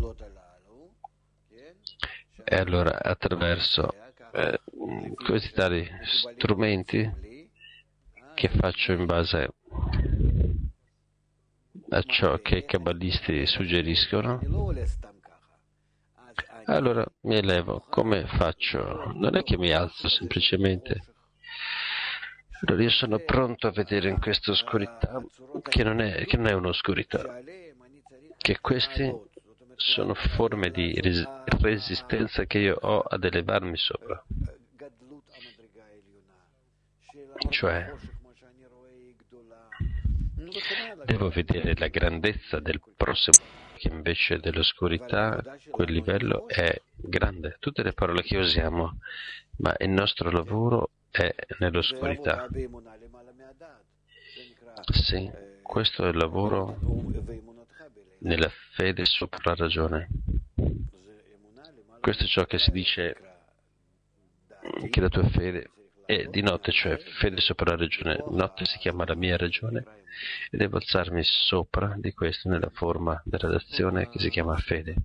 E allora attraverso eh, questi tali strumenti che faccio in base a ciò che i cabalisti suggeriscono, allora mi elevo. Come faccio? Non è che mi alzo semplicemente. Allora io sono pronto a vedere in questa oscurità che non è, che non è un'oscurità, che questi sono forme di res- resistenza che io ho ad elevarmi sopra. Cioè, devo vedere la grandezza del prossimo, che invece dell'oscurità quel livello è grande. Tutte le parole che usiamo, ma il nostro lavoro è nell'oscurità. Sì, questo è il lavoro nella fede sopra la ragione. Questo è ciò che si dice che la tua fede è di notte, cioè fede sopra la ragione. Notte si chiama la mia ragione e devo alzarmi sopra di questo nella forma della d'azione che si chiama fede.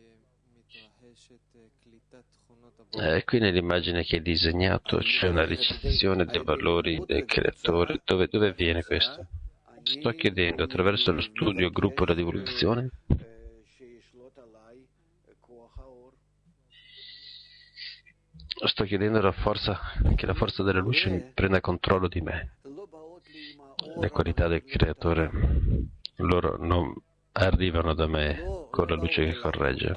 E qui nell'immagine che hai disegnato c'è una ricezione dei valori del creatore. Dove, dove avviene questo? Sto chiedendo attraverso lo studio, il gruppo e la divulgazione. Sto chiedendo la forza, che la forza della luce prenda controllo di me. Le qualità del creatore, loro non arrivano da me con la luce che corregge.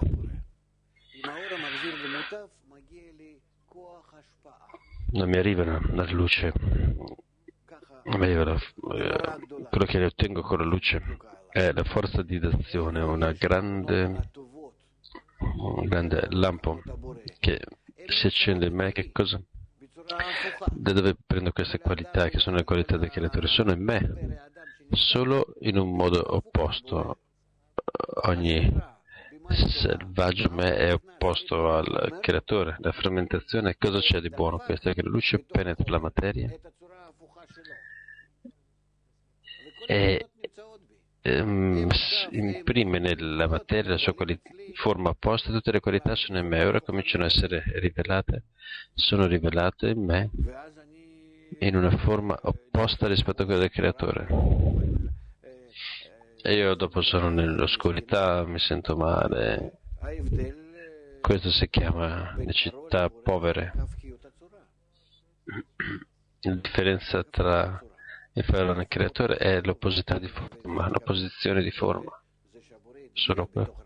Non mi arrivano dalla luce, quello che ne ottengo con la luce è la forza di d'azione, una grande, un grande lampo che si accende in me. Che cosa? Da dove prendo queste qualità, che sono le qualità del creatore? Sono in me, solo in un modo opposto. Ogni selvaggio me è opposto al creatore. La frammentazione, cosa c'è di buono? Questa che la luce penetra la materia e ehm, imprime nella materia la sua quali- forma opposta. Tutte le qualità sono in me, ora cominciano a essere rivelate, sono rivelate in me in una forma opposta rispetto a quella del creatore. E io dopo sono nell'oscurità, mi sento male. Questo si chiama le città povere. La differenza tra il faraone e il creatore è l'opposità di forma, l'opposizione di forma. Solo quello.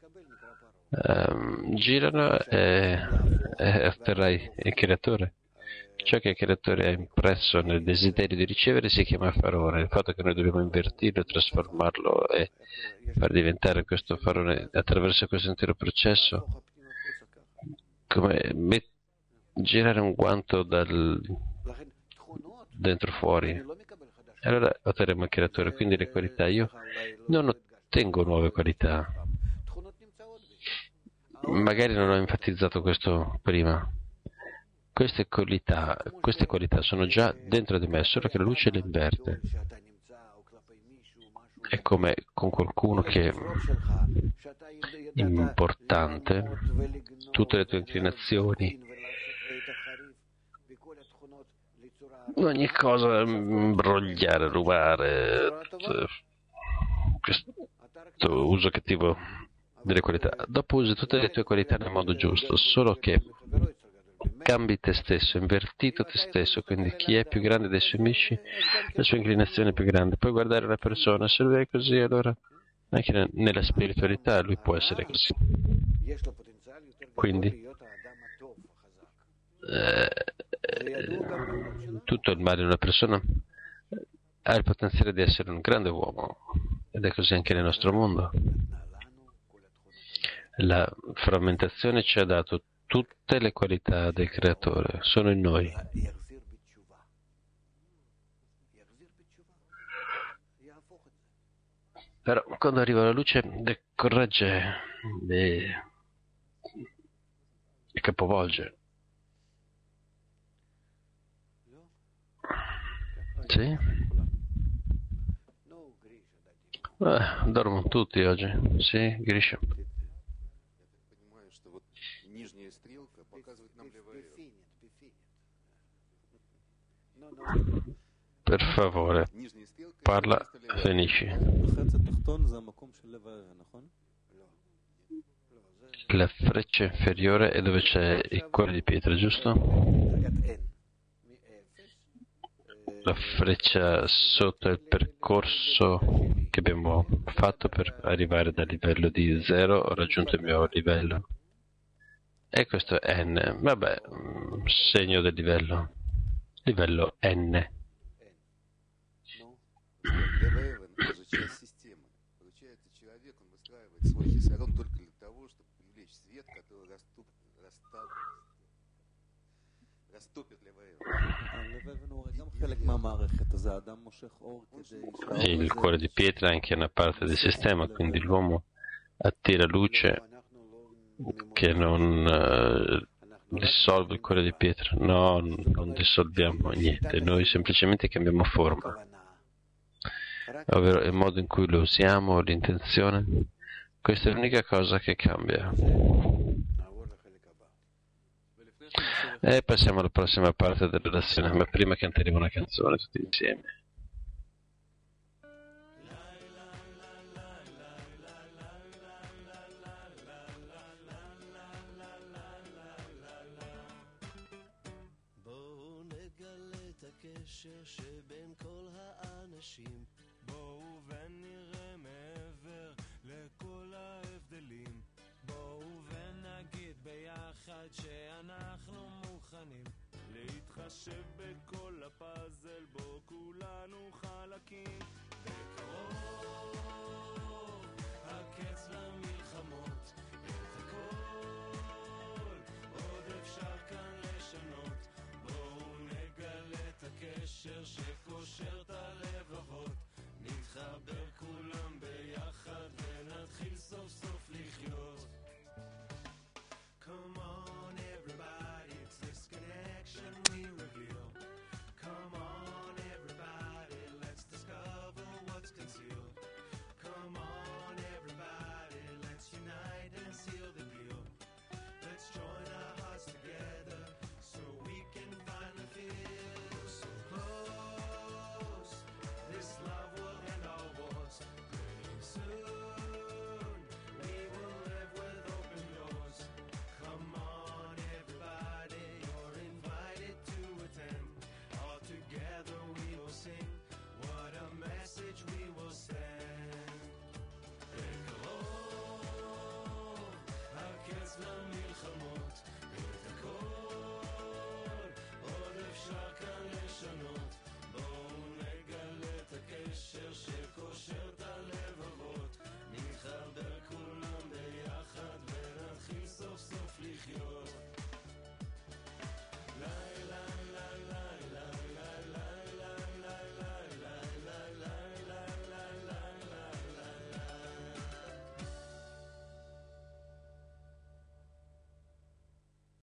Um, girano e, e otterrai il creatore. Ciò che il creatore ha impresso nel desiderio di ricevere si chiama faraone. Il fatto che noi dobbiamo invertirlo, trasformarlo e far diventare questo faraone attraverso questo intero processo, come met- girare un guanto dal dentro fuori. Allora otterremo il creatore, quindi le qualità. Io non ottengo nuove qualità. Magari non ho enfatizzato questo prima. Queste qualità, queste qualità sono già dentro di me, solo che la luce le inverte. È come con qualcuno che è importante, tutte le tue inclinazioni, ogni cosa, imbrogliare, rubare, questo uso cattivo delle qualità. Dopo usi tutte le tue qualità nel modo giusto, solo che cambi te stesso, invertito te stesso, quindi chi è più grande dei suoi amici, la sua inclinazione è più grande. Puoi guardare una persona, se lui è così, allora anche nella spiritualità lui può essere così. Quindi eh, tutto il male in una persona ha il potenziale di essere un grande uomo, ed è così anche nel nostro mondo. La frammentazione ci ha dato tutte le qualità del creatore, sono in noi. Però quando arriva la luce corregge e, e capovolge. Sì? Eh, dormono tutti oggi. Sì, Grisha. Per favore, parla, finisci. La freccia inferiore è dove c'è il cuore di pietra, giusto? La freccia sotto è il percorso che abbiamo fatto per arrivare dal livello di zero, ho raggiunto il mio livello. E questo è N, vabbè, segno del livello. Livello N. Il cuore di pietra è anche una parte del sistema, quindi l'uomo attira luce che non uh, dissolve il cuore di pietra. No, non dissolviamo niente, noi semplicemente cambiamo forma, ovvero il modo in cui lo usiamo, l'intenzione. Questa è l'unica cosa che cambia. E passiamo alla prossima parte della relazione, ma prima canteremo una canzone tutti insieme. בואו נגלה את הקשר שבין כל האנשים, בואו ונראה מעבר לכל ההבדלים, בואו ונגיד ביחד שאנחנו מוכנים להתחשב בכל הפאזל בו כולנו חלקים.